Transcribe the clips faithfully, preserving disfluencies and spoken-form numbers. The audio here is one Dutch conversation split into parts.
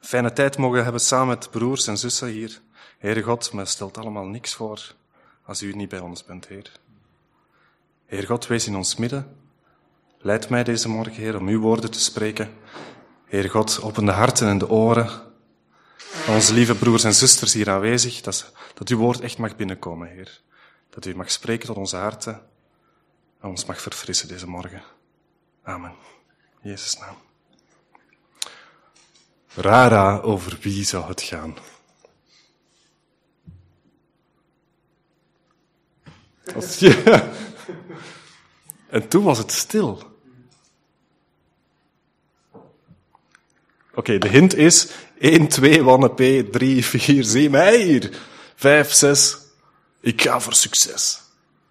fijne tijd mogen hebben samen met broers en zussen hier. Heere God, maar stelt allemaal niks voor als u niet bij ons bent, Heer. Heer God, wees in ons midden. Leid mij deze morgen, Heer, om uw woorden te spreken. Heer God, open de harten en de oren van onze lieve broers en zusters hier aanwezig, dat, dat uw woord echt mag binnenkomen, Heer. Dat u mag spreken tot onze harten en ons mag verfrissen deze morgen. Amen. In Jezus' naam. Rara, over wie zou het gaan? Als je... En toen was het stil. Oké, okay, de hint is één, twee, wanne P, drie, vier, zie mij hier. vijf, zes. Ik ga voor succes.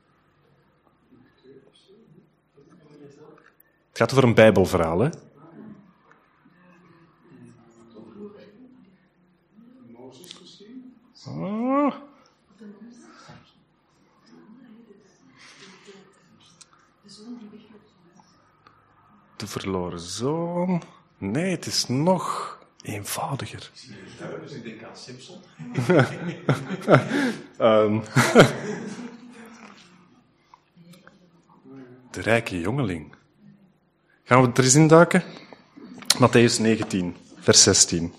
Het gaat over een Bijbelverhaal, hè? Oh. De verloren zoon. Nee, het is nog eenvoudiger. Dus ik denk aan Simpson. um. De rijke jongeling. Gaan we er eens induiken? Mattheüs negentien, vers zestien.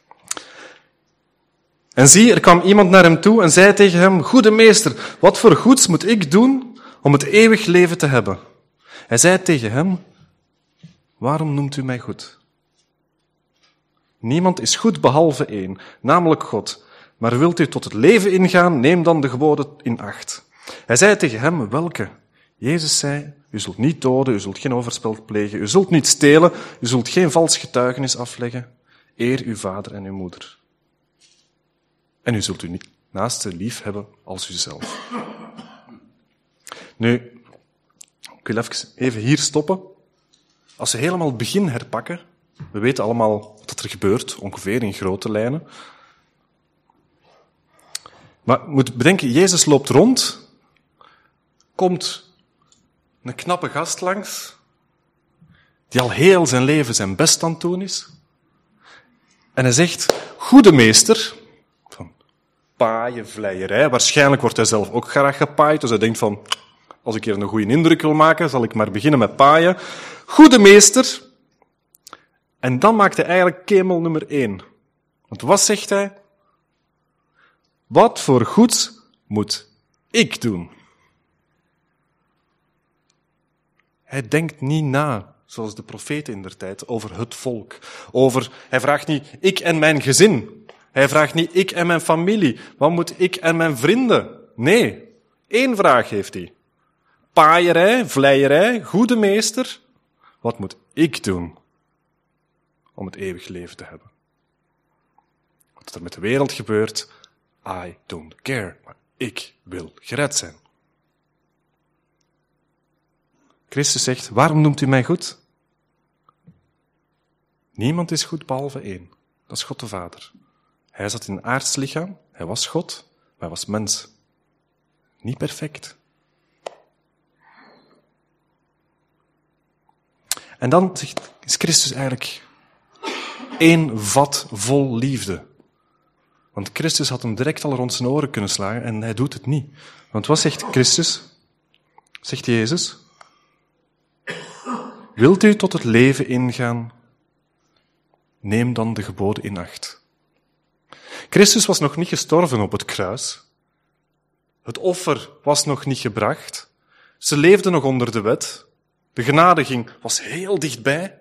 En zie, er kwam iemand naar hem toe en zei tegen hem: Goede meester, wat voor goeds moet ik doen om het eeuwig leven te hebben? Hij zei tegen hem: Waarom noemt u mij goed? Niemand is goed behalve één, namelijk God. Maar wilt u tot het leven ingaan, neem dan de geboden in acht. Hij zei tegen hem: Welke? Jezus zei: U zult niet doden, u zult geen overspel plegen, u zult niet stelen, u zult geen vals getuigenis afleggen. Eer uw vader en uw moeder. En u zult uw naaste lief hebben als uzelf. Nu, ik wil even, even hier stoppen. Als we helemaal het begin herpakken, we weten allemaal wat er gebeurt, ongeveer in grote lijnen. Maar je moet bedenken, Jezus loopt rond, komt een knappe gast langs, die al heel zijn leven zijn best aan het doen is. En hij zegt: Goede meester, van paaien, vleierij. Waarschijnlijk wordt hij zelf ook graag gepaaid, dus hij denkt van, als ik hier een goede indruk wil maken, zal ik maar beginnen met paaien. Goede meester. En dan maakt hij eigenlijk kemel nummer één. Want wat zegt hij? Wat voor goeds moet ik doen? Hij denkt niet na, zoals de profeten in der tijd, over het volk. Over, hij vraagt niet, ik en mijn gezin. Hij vraagt niet, ik en mijn familie. Wat moet ik en mijn vrienden? Nee, één vraag heeft hij. Paaierij, vleierij, goede meester. Wat moet ik doen om het eeuwig leven te hebben? Wat er met de wereld gebeurt, I don't care. Maar ik wil gered zijn. Christus zegt: Waarom noemt u mij goed? Niemand is goed behalve één. Dat is God de Vader. Hij zat in een aards lichaam. Hij was God, maar hij was mens. Niet perfect. En dan zegt, is Christus eigenlijk één vat vol liefde. Want Christus had hem direct al rond zijn oren kunnen slagen en hij doet het niet. Want wat zegt Christus? Zegt Jezus: Wilt u tot het leven ingaan? Neem dan de geboden in acht. Christus was nog niet gestorven op het kruis. Het offer was nog niet gebracht. Ze leefden nog onder de wet. De genadiging was heel dichtbij. Het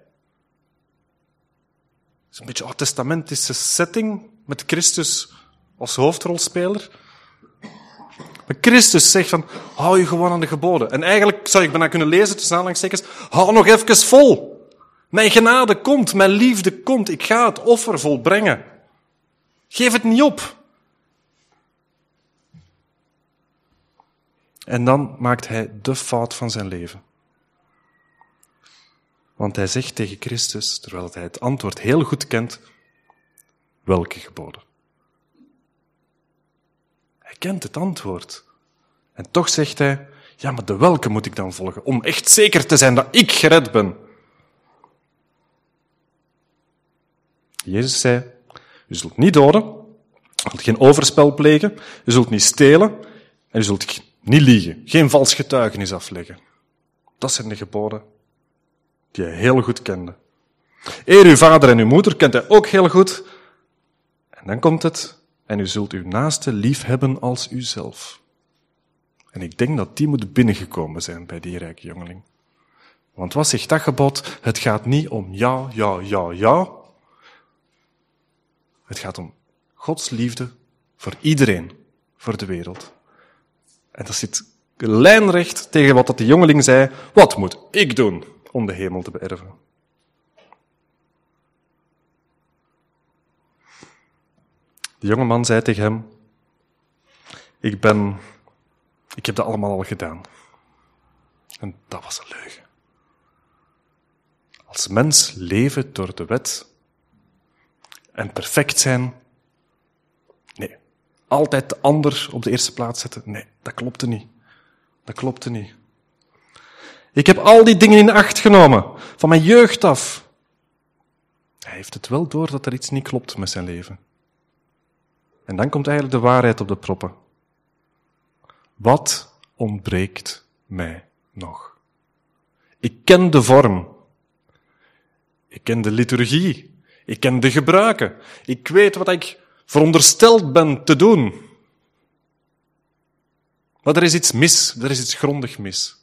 is een beetje oud-testamentische setting met Christus als hoofdrolspeler. Maar Christus zegt van, hou je gewoon aan de geboden. En eigenlijk zou ik bijna kunnen lezen tussen aanhalingstekens, hou nog even vol. Mijn genade komt, mijn liefde komt, ik ga het offer volbrengen. Geef het niet op. En dan maakt hij de fout van zijn leven. Want hij zegt tegen Christus, terwijl hij het antwoord heel goed kent, welke geboden? Hij kent het antwoord. En toch zegt hij, ja, maar de welke moet ik dan volgen? Om echt zeker te zijn dat ik gered ben. Jezus zei, U zult niet doden, u zult geen overspel plegen, u zult niet stelen en u zult niet liegen. Geen vals getuigenis afleggen. Dat zijn de geboden die hij heel goed kende. Eer uw vader en uw moeder kent hij ook heel goed. En dan komt het, en u zult uw naaste lief hebben als uzelf. En ik denk dat die moet binnengekomen zijn bij die rijke jongeling. Want wat zegt dat gebod? Het gaat niet om ja, ja, ja, ja. Het gaat om Gods liefde voor iedereen, voor de wereld. En dat zit lijnrecht tegen wat dat de jongeling zei. Wat moet ik doen om de hemel te beërven? De jonge man zei tegen hem, ik ben, ik heb dat allemaal al gedaan. En dat was een leugen. Als mens leven door de wet en perfect zijn, nee. Altijd de ander op de eerste plaats zetten, nee, dat klopte niet. Dat klopte niet. Ik heb al die dingen in acht genomen, van mijn jeugd af. Hij heeft het wel door dat er iets niet klopt met zijn leven. En dan komt eigenlijk de waarheid op de proppen. Wat ontbreekt mij nog? Ik ken de vorm. Ik ken de liturgie. Ik ken de gebruiken. Ik weet wat ik verondersteld ben te doen. Maar er is iets mis. Er is iets grondig mis.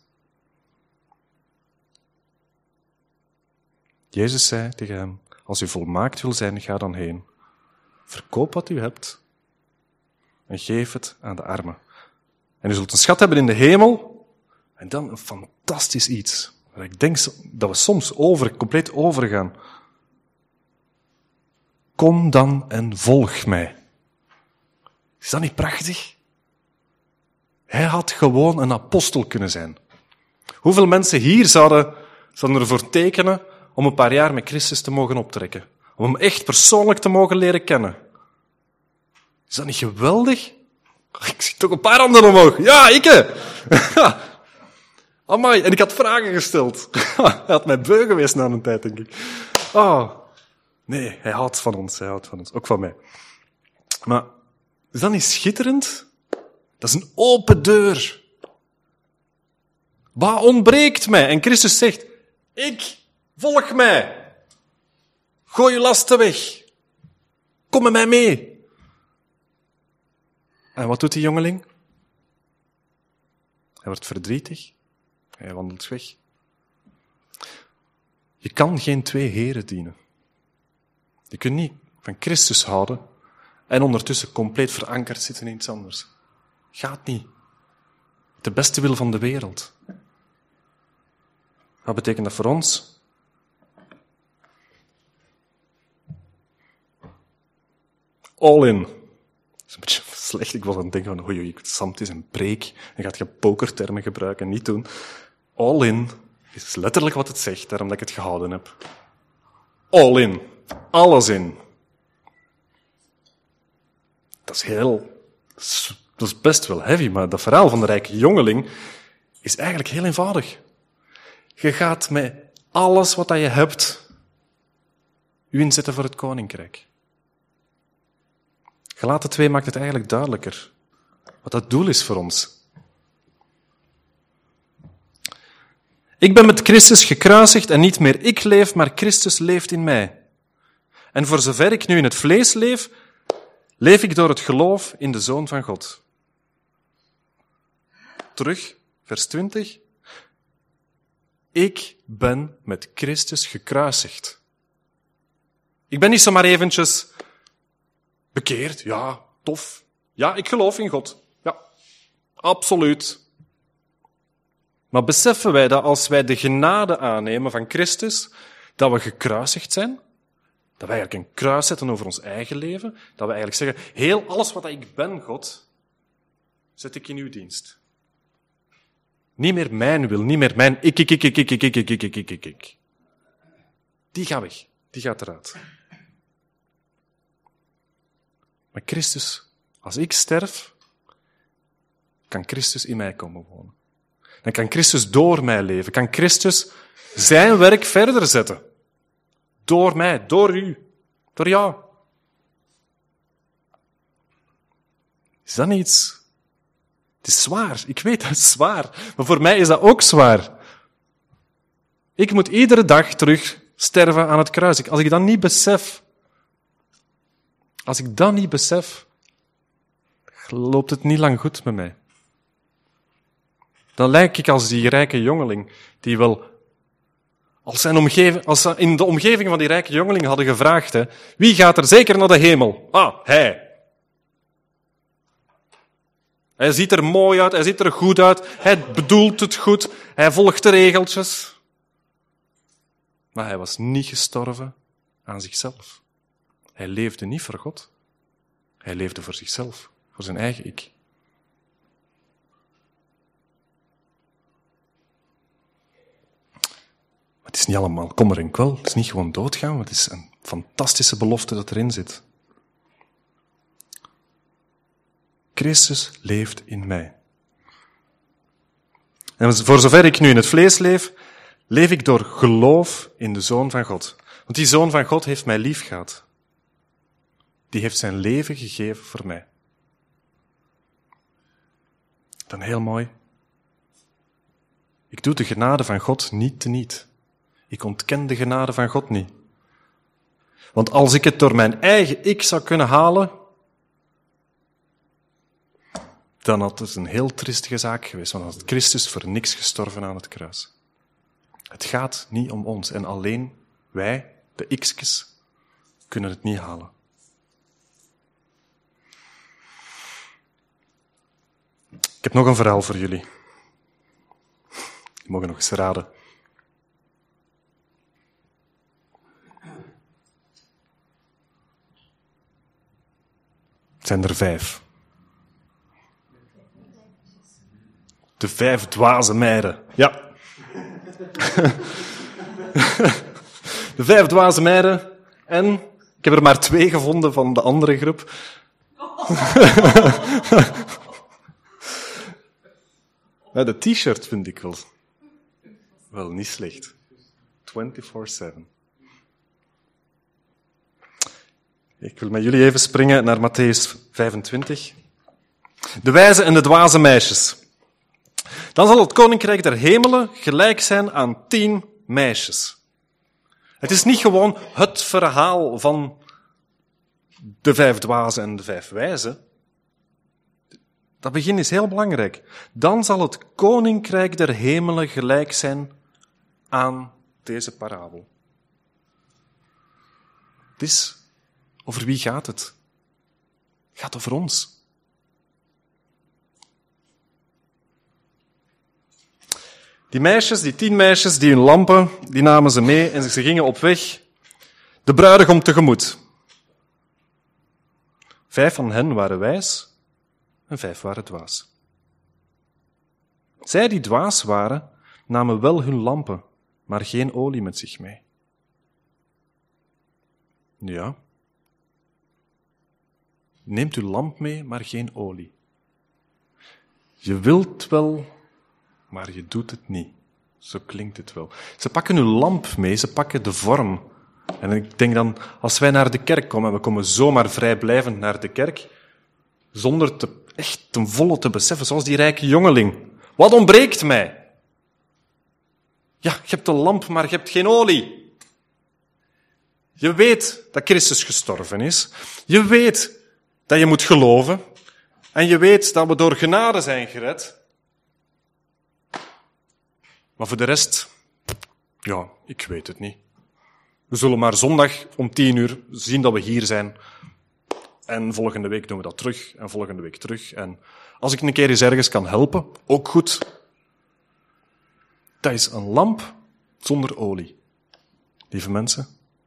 Jezus zei tegen hem, als u volmaakt wil zijn, ga dan heen. Verkoop wat u hebt en geef het aan de armen. En u zult een schat hebben in de hemel en dan een fantastisch iets. Waar ik denk dat we soms over, compleet overgaan. Kom dan en volg mij. Is dat niet prachtig? Hij had gewoon een apostel kunnen zijn. Hoeveel mensen hier zouden, zouden ervoor tekenen om een paar jaar met Christus te mogen optrekken? Om hem echt persoonlijk te mogen leren kennen. Is dat niet geweldig? Ik zie toch een paar handen omhoog. Ja, ikke! Amai, en ik had vragen gesteld. Hij had mij beu geweest na een tijd, denk ik. Oh, nee, hij houdt van ons, hij houdt van ons. Ook van mij. Maar, is dat niet schitterend? Dat is een open deur. Wat ontbreekt mij? En Christus zegt, ik, volg mij. Gooi je lasten weg. Kom met mij mee. En wat doet die jongeling? Hij wordt verdrietig. Hij wandelt weg. Je kan geen twee heren dienen. Je kunt niet van Christus houden en ondertussen compleet verankerd zitten in iets anders. Gaat niet. De beste wil van de wereld. Wat betekent dat voor ons? All in. Dat is een beetje slecht. Ik was aan het denken van, oei, oei, Sam, het is een preek. En gaat je pokertermen gebruiken, niet doen. All in is letterlijk wat het zegt, daarom dat ik het gehouden heb. All in. Alles in. Dat is heel... Dat is best wel heavy, maar dat verhaal van de rijke jongeling is eigenlijk heel eenvoudig. Je gaat met alles wat je hebt je inzetten voor het koninkrijk. Galaten twee maakt het eigenlijk duidelijker wat dat doel is voor ons. Ik ben met Christus gekruisigd en niet meer ik leef, maar Christus leeft in mij. En voor zover ik nu in het vlees leef, leef ik door het geloof in de Zoon van God. Terug, vers twintig. Ik ben met Christus gekruisigd. Ik ben niet zomaar eventjes bekeerd. Ja, tof. Ja, ik geloof in God. Ja, absoluut. Maar beseffen wij dat als wij de genade aannemen van Christus, dat we gekruisigd zijn? Dat wij eigenlijk een kruis zetten over ons eigen leven? Dat we eigenlijk zeggen, heel alles wat ik ben, God, zet ik in uw dienst. Niet meer mijn wil, niet meer mijn ik, ik, ik, ik, ik, ik, ik, ik, ik, ik, ik, ik, ik. Die gaat weg. Die gaat eruit. Maar Christus, als ik sterf, kan Christus in mij komen wonen. Dan kan Christus door mij leven. Kan Christus zijn werk verder zetten. Door mij, door u, door jou. Is dat niet iets? Het is zwaar. Ik weet, dat is zwaar. Maar voor mij is dat ook zwaar. Ik moet iedere dag terug sterven aan het kruis. Als ik dat niet besef, als ik dat niet besef, loopt het niet lang goed met mij. Dan lijk ik als die rijke jongeling, die wel, als, zijn omgeving, als ze in de omgeving van die rijke jongeling hadden gevraagd, hè, wie gaat er zeker naar de hemel? Ah, hij. Hij ziet er mooi uit, hij ziet er goed uit, hij bedoelt het goed, hij volgt de regeltjes. Maar hij was niet gestorven aan zichzelf. Hij leefde niet voor God. Hij leefde voor zichzelf, voor zijn eigen ik. Maar het is niet allemaal kommer en kwel. Het is niet gewoon doodgaan, maar het is een fantastische belofte dat erin zit. Christus leeft in mij. En voor zover ik nu in het vlees leef, leef ik door geloof in de Zoon van God. Want die Zoon van God heeft mij lief gehad. Die heeft zijn leven gegeven voor mij. Dan heel mooi. Ik doe de genade van God niet teniet. Ik ontken de genade van God niet. Want als ik het door mijn eigen ik zou kunnen halen, dan had het een heel triestige zaak geweest, want dan had Christus voor niks gestorven aan het kruis. Het gaat niet om ons en alleen wij, de x'kes, kunnen het niet halen. Ik heb nog een verhaal voor jullie. Die mogen nog eens raden. Het zijn er vijf. De vijf dwaze meiden. Ja. De vijf dwaze meiden. En ik heb er maar twee gevonden van de andere groep. Ja, de t-shirt vind ik wel, wel niet slecht. vierentwintig zeven. Ik wil met jullie even springen naar Mattheüs vijfentwintig. De wijze en de dwaze meisjes. Dan zal het koninkrijk der hemelen gelijk zijn aan tien meisjes. Het is niet gewoon het verhaal van de vijf dwazen en de vijf wijzen. Dat begin is heel belangrijk. Dan zal het koninkrijk der hemelen gelijk zijn aan deze parabel. Dus, over wie gaat het? Het gaat over ons. Die meisjes, die tien meisjes, die hun lampen, die namen ze mee en ze gingen op weg de bruidegom tegemoet. Vijf van hen waren wijs en vijf waren dwaas. Zij die dwaas waren, namen wel hun lampen, maar geen olie met zich mee. Ja. Neemt uw lamp mee, maar geen olie. Je wilt wel, maar je doet het niet. Zo klinkt het wel. Ze pakken hun lamp mee, ze pakken de vorm. En ik denk dan, als wij naar de kerk komen, en we komen zomaar vrijblijvend naar de kerk, zonder te, echt ten volle te beseffen, zoals die rijke jongeling. Wat ontbreekt mij? Ja, je hebt de lamp, maar je hebt geen olie. Je weet dat Christus gestorven is. Je weet dat je moet geloven. En je weet dat we door genade zijn gered. Maar voor de rest, ja, ik weet het niet. We zullen maar zondag om tien uur zien dat we hier zijn. En volgende week doen we dat terug. En volgende week terug. En als ik een keer eens ergens kan helpen, ook goed. Dat is een lamp zonder olie. Lieve mensen.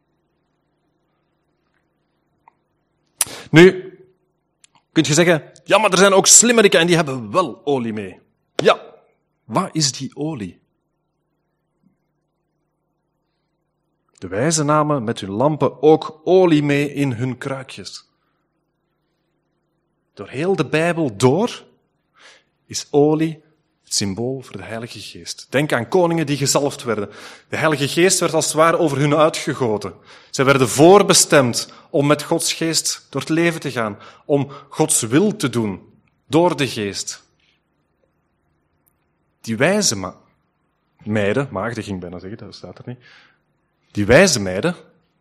Nu, kunt je zeggen, ja, maar er zijn ook slimmeriken en die hebben wel olie mee. Ja, wat is die olie? De wijzen namen met hun lampen ook olie mee in hun kruikjes. Door heel de Bijbel door is olie het symbool voor de Heilige Geest. Denk aan koningen die gezalfd werden. De Heilige Geest werd als het ware over hun uitgegoten. Zij werden voorbestemd om met Gods Geest door het leven te gaan, om Gods wil te doen. door de geest. Die wijze ma- meiden, maagden ging ik bijna zeggen, dat staat er niet. Die wijze meiden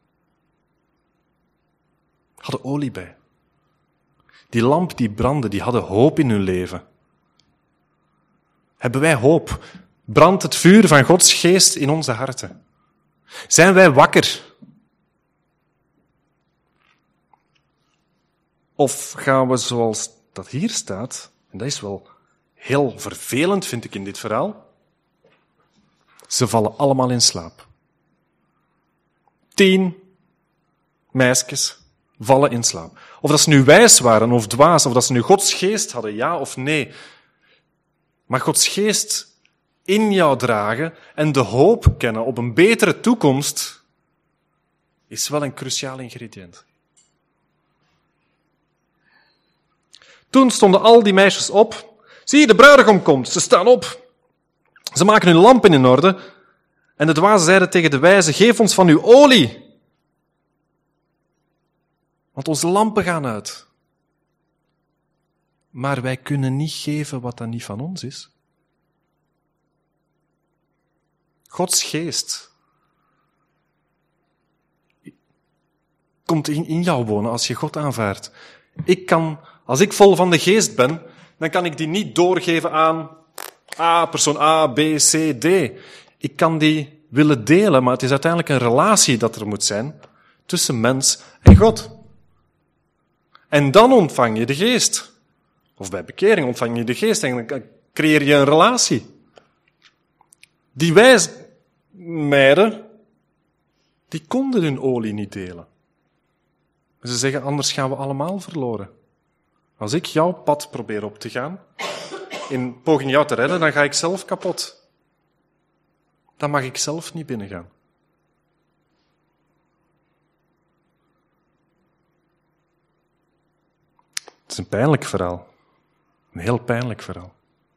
hadden olie bij. Die lamp die brandde, die hadden hoop in hun leven. Hebben wij hoop? Brandt het vuur van Gods geest in onze harten? Zijn wij wakker? Of gaan we zoals dat hier staat, en dat is wel heel vervelend, vind ik in dit verhaal, ze vallen allemaal in slaap. Tien meisjes vallen in slaap. Of dat ze nu wijs waren of dwaas, of dat ze nu Gods geest hadden, ja of nee. Maar Gods geest in jou dragen en de hoop kennen op een betere toekomst is wel een cruciaal ingrediënt. Toen stonden al die meisjes op. Zie, de bruidegom komt. Ze staan op. Ze maken hun lampen in orde. En de dwazen zeiden tegen de wijzen, geef ons van uw olie. Want onze lampen gaan uit. Maar wij kunnen niet geven wat dan niet van ons is. Gods geest komt in, in jou wonen als je God aanvaardt. Ik kan, als ik vol van de geest ben, dan kan ik die niet doorgeven aan A, persoon A, B, C, D. Ik kan die willen delen, maar het is uiteindelijk een relatie dat er moet zijn tussen mens en God. En dan ontvang je de geest. Of bij bekering ontvang je de geest en dan creëer je een relatie. Die wijsmeiden, die konden hun olie niet delen. Ze zeggen, anders gaan we allemaal verloren. Als ik jouw pad probeer op te gaan, in poging jou te redden, dan ga ik zelf kapot. Dan mag ik zelf niet binnengaan. Het is een pijnlijk verhaal. Een heel pijnlijk verhaal.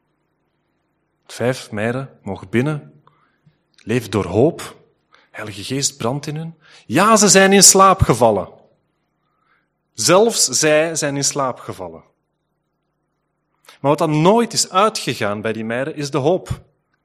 Vijf meiden mogen binnen, leven door hoop. Heilige Geest brandt in hun. Ja, ze zijn in slaap gevallen. Zelfs zij zijn in slaap gevallen. Maar wat dan nooit is uitgegaan bij die meiden, is de hoop.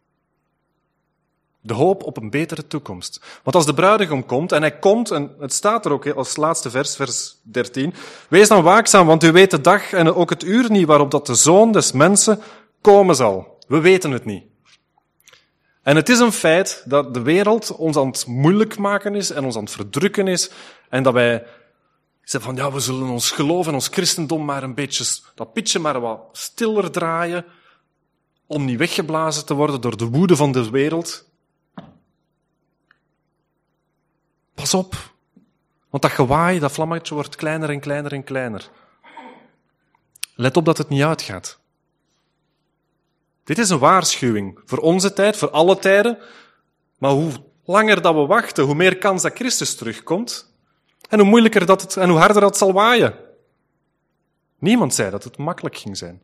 De hoop op een betere toekomst. Want als de bruidegom komt, en hij komt, en het staat er ook als laatste vers, vers dertien, wees dan waakzaam, want u weet de dag en ook het uur niet waarop dat de Zoon des Mensen komen zal. We weten het niet. En het is een feit dat de wereld ons aan het moeilijk maken is en ons aan het verdrukken is en dat wij zeggen van ja, we zullen ons geloof en ons christendom maar een beetje, dat pitje maar wat stiller draaien om niet weggeblazen te worden door de woede van de wereld. Pas op, want dat gewaai, dat vlammetje wordt kleiner en kleiner en kleiner. Let op dat het niet uitgaat. Dit is een waarschuwing voor onze tijd, voor alle tijden. Maar hoe langer dat we wachten, hoe meer kans dat Christus terugkomt. En hoe moeilijker dat het, en hoe harder dat zal waaien. Niemand zei dat het makkelijk ging zijn.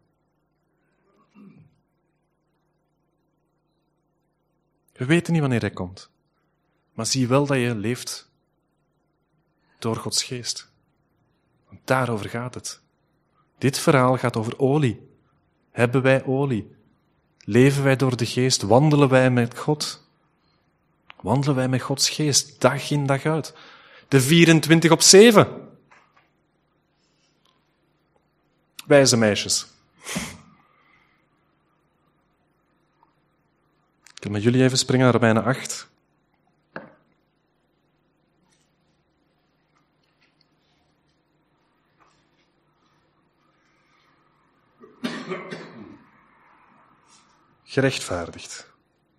We weten niet wanneer hij komt. Maar zie wel dat je leeft door Gods geest. Want daarover gaat het. Dit verhaal gaat over olie. Hebben wij olie? Leven wij door de geest? Wandelen wij met God? Wandelen wij met Gods geest, dag in dag uit? De vierentwintig op zeven. Wijze meisjes. Ik wil met jullie even springen naar Romeinen acht. Gerechtvaardigd.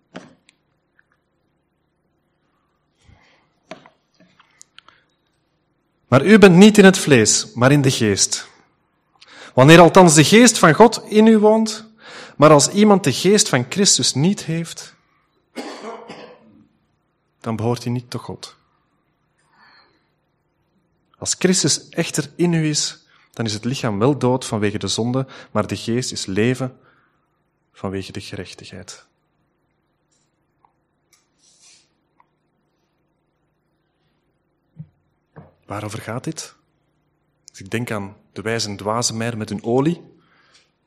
Maar u bent niet in het vlees, maar in de geest. Wanneer althans de geest van God in u woont, maar als iemand de geest van Christus niet heeft, dan behoort hij niet tot God. Als Christus echter in u is, dan is het lichaam wel dood vanwege de zonde, maar de geest is leven vanwege de gerechtigheid. Waarover gaat dit? Als ik denk aan de wijze en dwaze meiden met hun olie,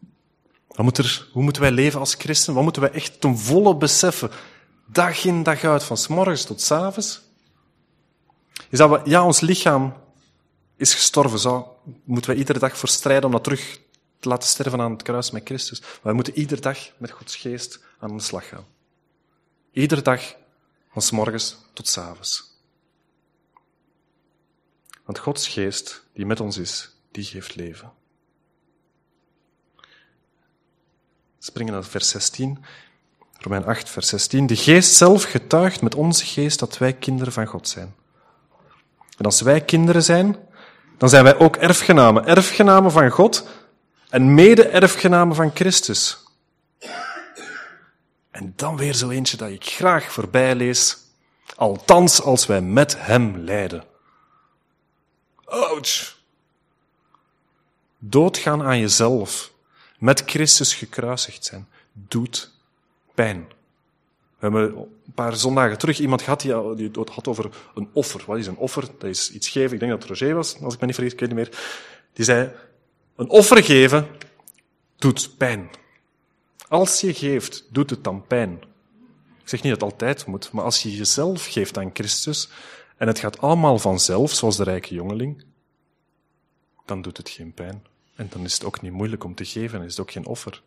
Wat moet er, hoe moeten wij leven als christen? Wat moeten wij echt ten volle beseffen? Dag in, dag uit, van 's morgens tot 's avonds. Is dat we, ja, ons lichaam is gestorven. Zo moeten wij iedere dag voor strijden om dat terug te laten sterven aan het kruis met Christus. Maar wij moeten iedere dag met Gods geest aan de slag gaan. Iedere dag, van 's morgens tot 's avonds. Want Gods geest, die met ons is, die geeft leven. Springen naar vers zestien. Romein acht, vers zestien. De geest zelf getuigt met onze geest dat wij kinderen van God zijn. En als wij kinderen zijn, dan zijn wij ook erfgenamen. Erfgenamen van God en mede-erfgenamen van Christus. En dan weer zo eentje dat ik graag voorbij lees. Althans, als wij met hem lijden. Ouch! Doodgaan aan jezelf, met Christus gekruisigd zijn, doet pijn. We hebben een paar zondagen terug iemand gehad die, die het had over een offer. Wat is een offer? Dat is iets geven. Ik denk dat het Roger was, als ik me niet vergis, ik weet niet meer. Die zei, een offer geven doet pijn. Als je geeft, doet het dan pijn. Ik zeg niet dat het altijd moet, maar als je jezelf geeft aan Christus en het gaat allemaal vanzelf, zoals de rijke jongeling, dan doet het geen pijn. En dan is het ook niet moeilijk om te geven en is het ook geen offer.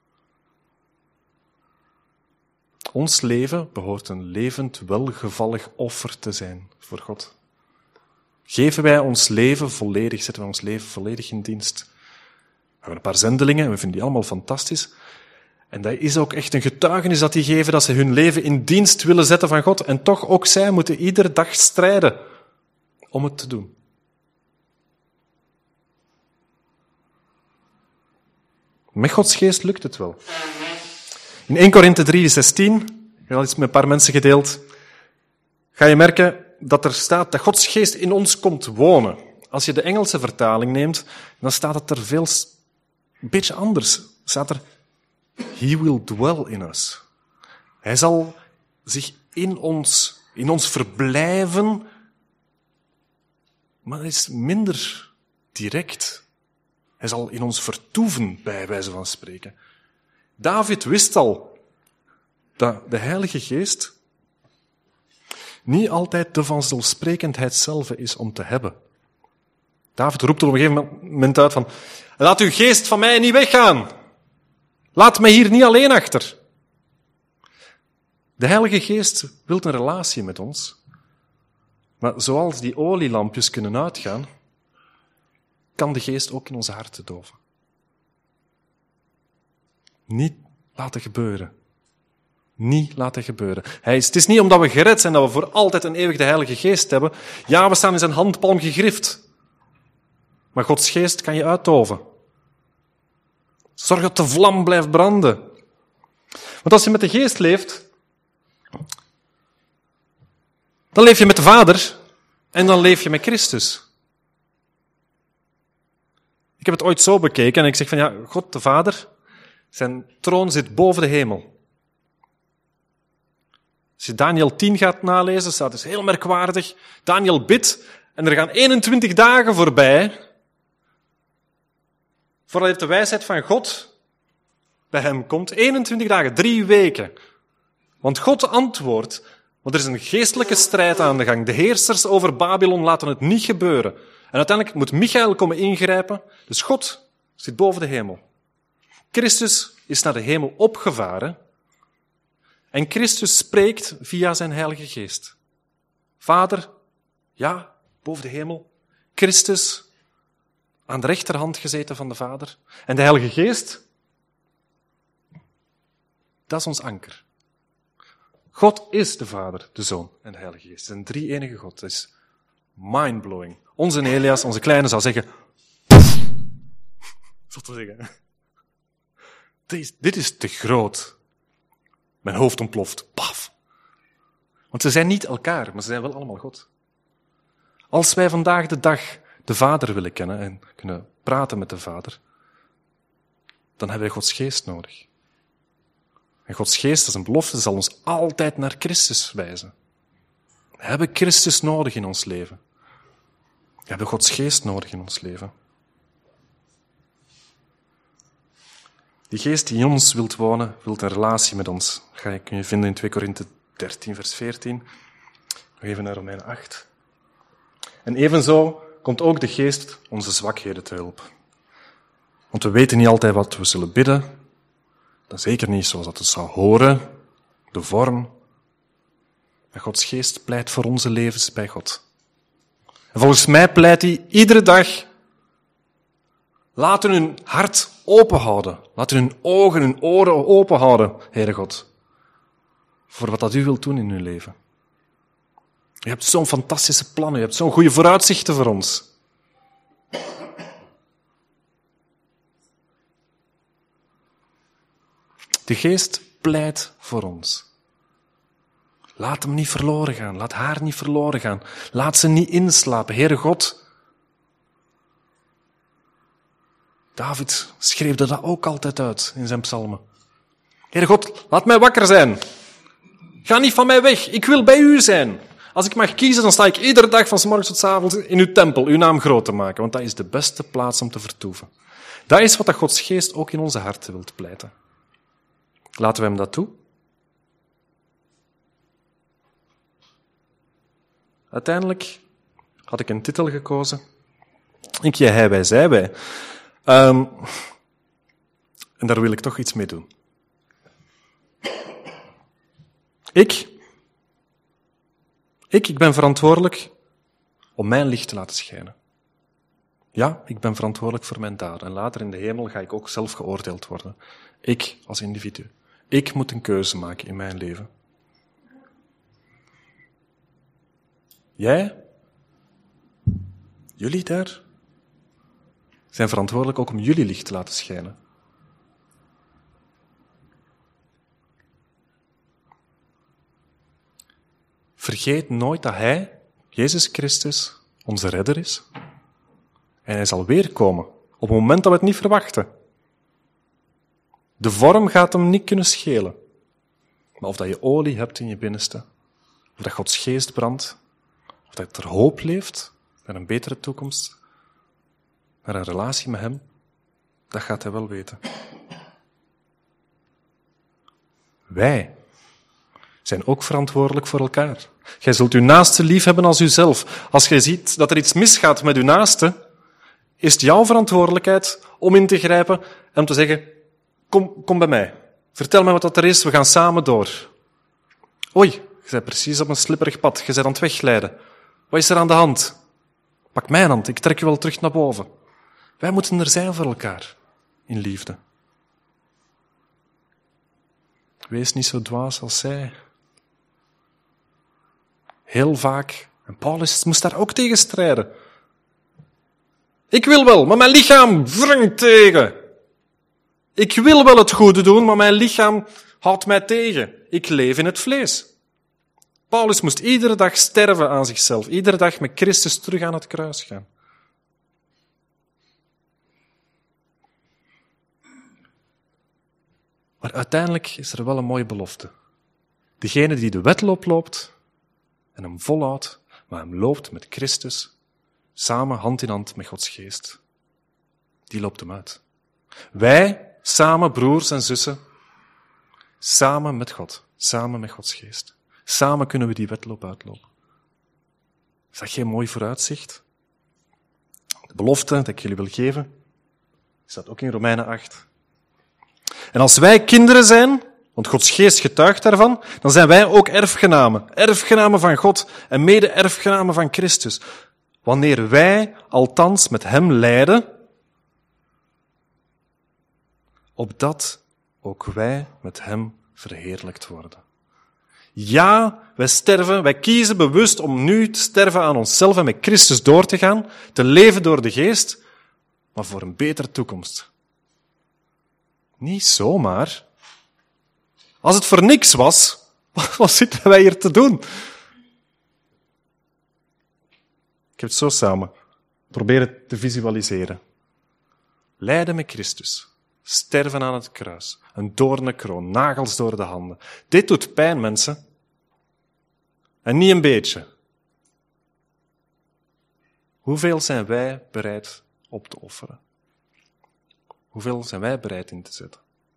Ons leven behoort een levend, welgevallig offer te zijn voor God. Geven wij ons leven volledig, zetten wij ons leven volledig in dienst. We hebben een paar zendelingen en we vinden die allemaal fantastisch. En dat is ook echt een getuigenis dat die geven, dat ze hun leven in dienst willen zetten van God. En toch ook zij moeten iedere dag strijden om het te doen. Met Gods geest lukt het wel. In Eerste Korinthe drie, zestien, ik heb al iets met een paar mensen gedeeld, ga je merken dat er staat dat Gods geest in ons komt wonen. Als je de Engelse vertaling neemt, dan staat het er veel, een beetje anders. Staat er, He will dwell in us. Hij zal zich in ons, in ons verblijven, maar dat is minder direct. Hij zal in ons vertoeven, bij wijze van spreken. David wist al dat de Heilige Geest niet altijd de vanzelfsprekendheid zelf is om te hebben. David roept er op een gegeven moment uit van, laat uw geest van mij niet weggaan. Laat mij hier niet alleen achter. De Heilige Geest wil een relatie met ons. Maar zoals die olielampjes kunnen uitgaan, kan de Geest ook in onze harten doven. Niet laten gebeuren. Niet laten gebeuren. Hij is, het is niet omdat we gered zijn dat we voor altijd een eeuwig de Heilige Geest hebben. Ja, we staan in zijn handpalm gegrift. Maar Gods Geest kan je uitdoven. Zorg dat de vlam blijft branden. Want als je met de Geest leeft, dan leef je met de Vader en dan leef je met Christus. Ik heb het ooit zo bekeken en ik zeg van ja, God de Vader, zijn troon zit boven de hemel. Als je Daniel tien gaat nalezen, staat het heel merkwaardig. Daniel bidt en er gaan eenentwintig dagen voorbij voordat de wijsheid van God bij hem komt. eenentwintig dagen, drie weken. Want God antwoordt, want er is een geestelijke strijd aan de gang. De heersers over Babylon laten het niet gebeuren. En uiteindelijk moet Michael komen ingrijpen. Dus God zit boven de hemel. Christus is naar de hemel opgevaren. En Christus spreekt via zijn Heilige Geest. Vader, ja, boven de hemel. Christus, aan de rechterhand gezeten van de Vader. En de Heilige Geest, dat is ons anker. God is de Vader, de Zoon en de Heilige Geest. Het is een drie-enige God. Dat is mindblowing. Onze Elias, onze kleine, zou zeggen... Zo te zeggen. Dit is, dit is te groot. Mijn hoofd ontploft. Paf. Want ze zijn niet elkaar, maar ze zijn wel allemaal God. Als wij vandaag de dag de Vader willen kennen en kunnen praten met de Vader, dan hebben wij Gods Geest nodig. En Gods Geest, dat is een belofte, zal ons altijd naar Christus wijzen. We hebben Christus nodig in ons leven. We hebben Gods Geest nodig in ons leven. Die geest die in ons wilt wonen, wilt een relatie met ons. Dat ga je, kun je vinden in twee Korinthe dertien, vers veertien. Nog even naar Romeinen acht. En evenzo komt ook de geest onze zwakheden te hulp. Want we weten niet altijd wat we zullen bidden. Dan zeker niet zoals dat het zou horen, de vorm. Maar Gods geest pleit voor onze levens bij God. En volgens mij pleit hij iedere dag. Laten hun hart open houden. Laten hun ogen, hun oren open houden, Heere God. Voor wat dat u wilt doen in uw leven. U hebt zo'n fantastische plannen. U hebt zo'n goede vooruitzichten voor ons. De geest pleit voor ons. Laat hem niet verloren gaan. Laat haar niet verloren gaan. Laat ze niet inslapen. Heere God. David schreef dat ook altijd uit in zijn psalmen. Heere God, laat mij wakker zijn. Ga niet van mij weg. Ik wil bij u zijn. Als ik mag kiezen, dan sta ik iedere dag van 's morgens tot 's avonds in uw tempel, uw naam groot te maken. Want dat is de beste plaats om te vertoeven. Dat is wat dat Gods geest ook in onze harten wilt pleiten. Laten we hem dat toe? Uiteindelijk had ik een titel gekozen. Ik, jij, hij, wij, zij, wij. Um, en daar wil ik toch iets mee doen. Ik, ik, ik ben verantwoordelijk om mijn licht te laten schijnen. Ja, ik ben verantwoordelijk voor mijn daden. En later in de hemel ga ik ook zelf geoordeeld worden. Ik als individu. Ik moet een keuze maken in mijn leven. Jij, jullie daar, zijn verantwoordelijk ook om jullie licht te laten schijnen. Vergeet nooit dat Hij, Jezus Christus, onze redder is. En Hij zal weer komen, op het moment dat we het niet verwachten. De vorm gaat hem niet kunnen schelen. Maar of dat je olie hebt in je binnenste, of dat Gods geest brandt, of dat er hoop leeft naar een betere toekomst, naar een relatie met Hem, dat gaat Hij wel weten. Wij zijn ook verantwoordelijk voor elkaar. Jij zult uw naaste lief hebben als uzelf. Als jij ziet dat er iets misgaat met uw naaste, is het jouw verantwoordelijkheid om in te grijpen en om te zeggen, kom, kom bij mij. Vertel me wat dat er is, we gaan samen door. Oei, je bent precies op een slipperig pad, je bent aan het wegglijden. Wat is er aan de hand? Pak mijn hand, ik trek je wel terug naar boven. Wij moeten er zijn voor elkaar, in liefde. Wees niet zo dwaas als zij. Heel vaak, en Paulus moest daar ook tegen strijden. Ik wil wel, maar mijn lichaam wringt tegen. Ik wil wel het goede doen, maar mijn lichaam houdt mij tegen. Ik leef in het vlees. Paulus moest iedere dag sterven aan zichzelf. Iedere dag met Christus terug aan het kruis gaan. Maar uiteindelijk is er wel een mooie belofte. Degene die de wedloop loopt en hem volhoudt, maar hem loopt met Christus, samen hand in hand met Gods geest, die loopt hem uit. Wij, samen broers en zussen, samen met God, samen met Gods geest. Samen kunnen we die wedloop uitlopen. Is dat geen mooi vooruitzicht? De belofte dat ik jullie wil geven, staat ook in Romeinen acht. En als wij kinderen zijn, want Gods geest getuigt daarvan, dan zijn wij ook erfgenamen. Erfgenamen van God en mede-erfgenamen van Christus. Wanneer wij althans met hem lijden, opdat ook wij met hem verheerlijkt worden. Ja, wij sterven, wij kiezen bewust om nu te sterven aan onszelf en met Christus door te gaan, te leven door de geest, maar voor een betere toekomst. Niet zomaar. Als het voor niks was, wat zitten wij hier te doen? Ik heb het zo samen. Probeer het te visualiseren. Lijden met Christus. Sterven aan het kruis. Een doornenkroon, nagels door de handen. Dit doet pijn, mensen. En niet een beetje. Hoeveel zijn wij bereid op te offeren? Hoeveel zijn wij bereid in te zetten?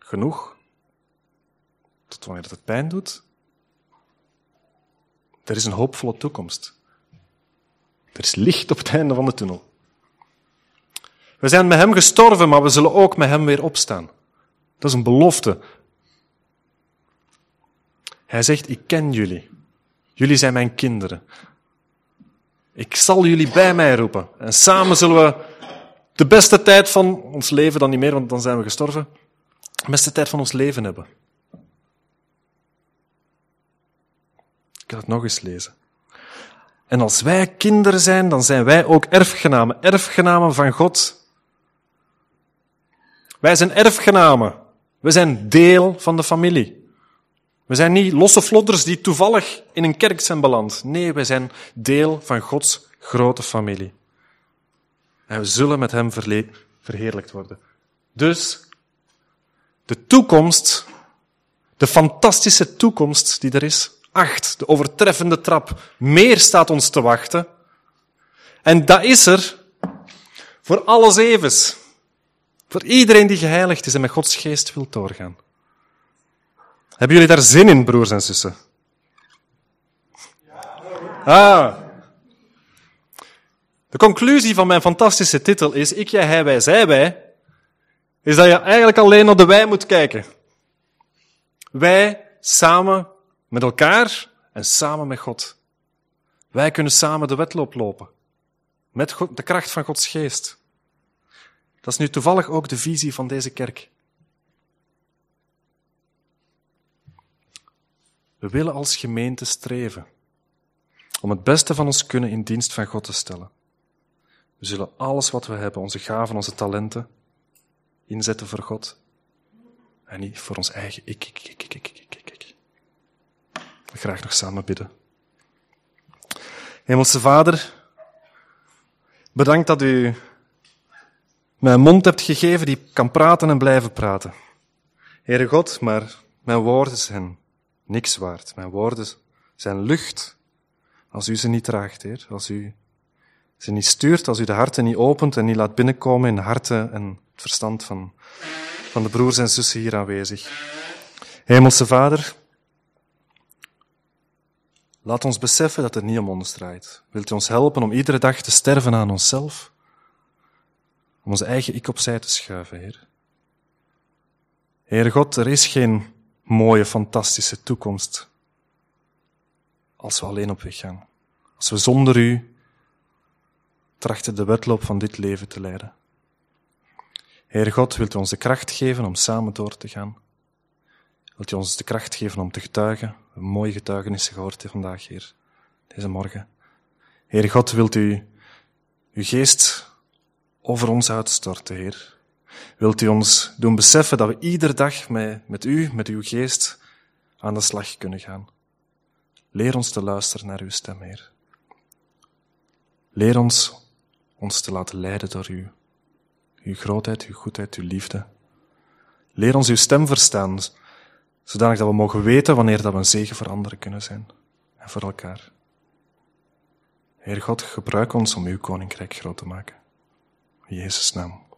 genoeg, tot wanneer het pijn doet. Er is een hoopvolle toekomst. Er is licht op het einde van de tunnel. We zijn met hem gestorven, maar we zullen ook met hem weer opstaan. Dat is een belofte. Hij zegt, ik ken jullie. Jullie zijn mijn kinderen. Ik zal jullie bij mij roepen. En samen zullen we de beste tijd van ons leven, dan niet meer, want dan zijn we gestorven, de beste tijd van ons leven hebben. Ik ga het nog eens lezen. En als wij kinderen zijn, dan zijn wij ook erfgenamen. Erfgenamen van God. Wij zijn erfgenamen. We zijn deel van de familie. We zijn niet losse vlodders die toevallig in een kerk zijn beland. Nee, wij zijn deel van Gods grote familie. En we zullen met hem verle- verheerlijkt worden. Dus de toekomst, de fantastische toekomst die er is, acht, de overtreffende trap, meer staat ons te wachten. En dat is er voor alle zevens. Voor iedereen die geheiligd is en met Gods geest wil doorgaan. Hebben jullie daar zin in, broers en zussen? Ah. De conclusie van mijn fantastische titel is, ik, jij, hij, wij, zij, wij, is dat je eigenlijk alleen naar de wij moet kijken. Wij samen met elkaar en samen met God. Wij kunnen samen de wedloop lopen. Met God, de kracht van Gods geest. Dat is nu toevallig ook de visie van deze kerk. We willen als gemeente streven om het beste van ons kunnen in dienst van God te stellen. We zullen alles wat we hebben, onze gaven, onze talenten, inzetten voor God. En niet voor ons eigen ik, ik, ik, ik, ik, ik, ik, ik. Ik wil graag nog samen bidden. Hemelse Vader, bedankt dat u mij een mond hebt gegeven die kan praten en blijven praten. Heere God, maar mijn woorden zijn niks waard. Mijn woorden zijn lucht als u ze niet draagt, Heer. Als u ze niet stuurt, als u de harten niet opent en niet laat binnenkomen in de harten en het verstand van, van de broers en zussen hier aanwezig. Hemelse Vader, laat ons beseffen dat het niet om ons draait. Wilt u ons helpen om iedere dag te sterven aan onszelf? Om onze eigen ik opzij te schuiven, Heer. Heere God, er is geen mooie, fantastische toekomst als we alleen op weg gaan. Als we zonder u trachten de wedloop van dit leven te leiden. Heere God, wilt u ons de kracht geven om samen door te gaan? Wilt u ons de kracht geven om te getuigen? We hebben mooie getuigenissen gehoord vandaag, Heer, deze morgen. Heere God, wilt u uw geest over ons uitstorten, Heer? Wilt u ons doen beseffen dat we iedere dag met, met u, met uw geest, aan de slag kunnen gaan? Leer ons te luisteren naar uw stem, Heer. Leer ons ons te laten leiden door u. Uw grootheid, uw goedheid, uw liefde. Leer ons uw stem verstaan, zodanig dat we mogen weten wanneer dat we een zegen voor anderen kunnen zijn. En voor elkaar. Heer God, gebruik ons om uw koninkrijk groot te maken. In Jezus' naam.